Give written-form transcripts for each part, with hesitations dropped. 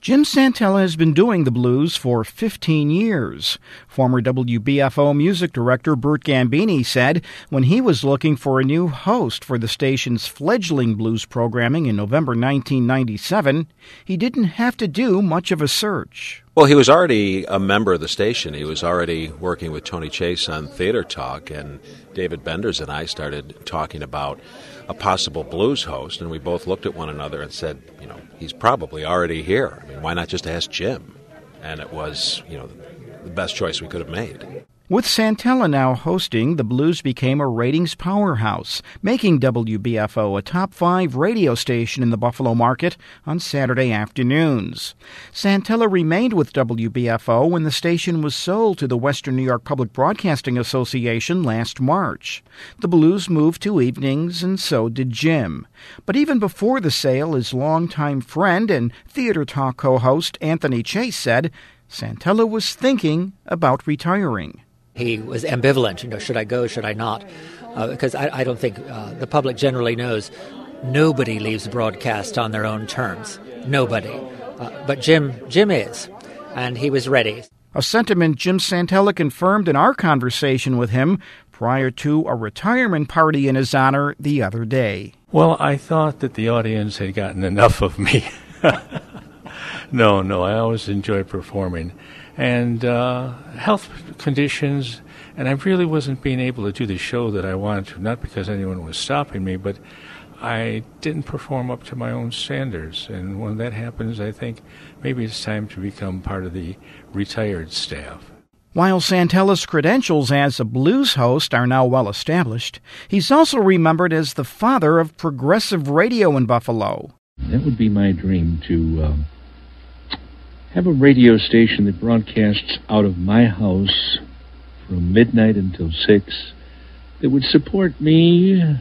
Jim Santella has been doing the blues for 15 years. Former WBFO music director Bert Gambini said when he was looking for a new host for the station's fledgling blues programming in November 1997, he didn't have to do much of a search. Well, he was already a member of the station. He was already working with Tony Chase on Theater Talk, and David Benders and I started talking about a possible blues host, and we both looked at one another and said, he's probably already here. I mean, why not just ask Jim? And it was, the best choice we could have made. With Santella now hosting, the blues became a ratings powerhouse, making WBFO a top 5 radio station in the Buffalo market on Saturday afternoons. Santella remained with WBFO when the station was sold to the Western New York Public Broadcasting Association last March. The blues moved to evenings, and so did Jim. But even before the sale, his longtime friend and Theater Talk co-host Anthony Chase said Santella was thinking about retiring. He was ambivalent, should I go, should I not? Because I don't think the public generally knows nobody leaves broadcast on their own terms. Nobody. But Jim is, and he was ready. A sentiment Jim Santella confirmed in our conversation with him prior to a retirement party in his honor the other day. Well, I thought that the audience had gotten enough of me. No, I always enjoy performing. And health conditions, and I really wasn't being able to do the show that I wanted to, not because anyone was stopping me, but I didn't perform up to my own standards. And when that happens, I think maybe it's time to become part of the retired staff. While Santella's credentials as a blues host are now well established, he's also remembered as the father of progressive radio in Buffalo. That would be my dream, to have a radio station that broadcasts out of my house from midnight until 6 that would support me,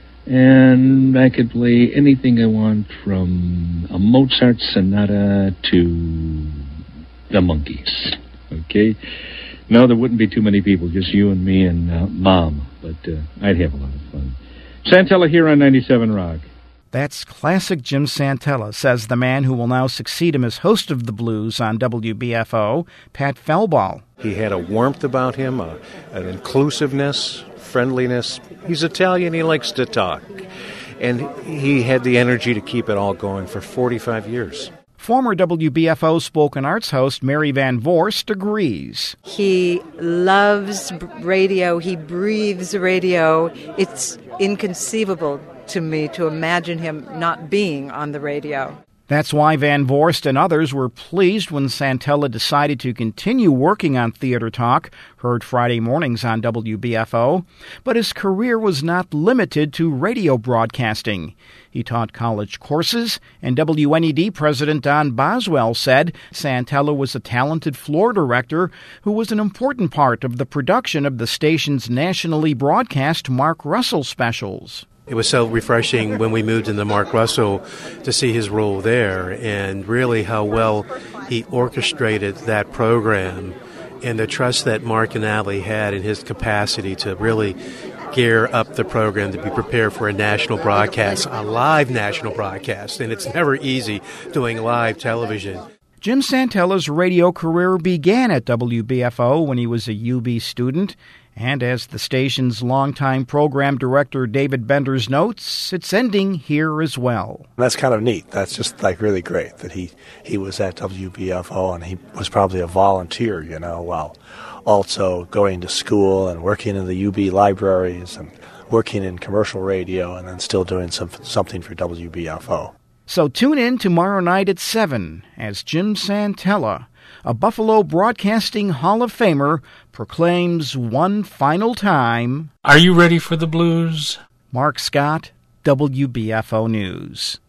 and I could play anything I want from a Mozart sonata to the Monkees. Okay? No, there wouldn't be too many people, just you and me and Mom, but I'd have a lot of fun. Santella here on 97 Rock. That's classic Jim Santella, says the man who will now succeed him as host of the blues on WBFO, Pat Fellball. He had a warmth about him, an inclusiveness, friendliness. He's Italian, he likes to talk. And he had the energy to keep it all going for 45 years. Former WBFO spoken arts host Mary Van Voorst agrees. He loves radio. He breathes radio. It's inconceivable to me to imagine him not being on the radio. That's why Van Voorst and others were pleased when Santella decided to continue working on Theater Talk, heard Friday mornings on WBFO. But his career was not limited to radio broadcasting. He taught college courses, and WNED President Don Boswell said Santella was a talented floor director who was an important part of the production of the station's nationally broadcast Mark Russell specials. It was so refreshing when we moved into Mark Russell to see his role there and really how well he orchestrated that program and the trust that Mark and Allie had in his capacity to really gear up the program to be prepared for a national broadcast, a live national broadcast. And it's never easy doing live television. Jim Santella's radio career began at WBFO when he was a UB student. And as the station's longtime program director David Benders notes, it's ending here as well. That's kind of neat. That's just really great that he was at WBFO and he was probably a volunteer, while also going to school and working in the UB libraries and working in commercial radio and then still doing something for WBFO. So tune in tomorrow night at 7 as Jim Santella, a Buffalo Broadcasting Hall of Famer, proclaims one final time, "Are you ready for the blues?" Mark Scott, WBFO News.